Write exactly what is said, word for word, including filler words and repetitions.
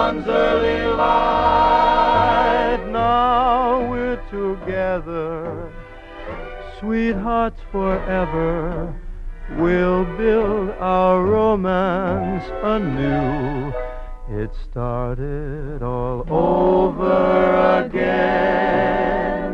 dawn's early light. Now we're together, sweethearts forever. We'll build our romance anew. It started all over again.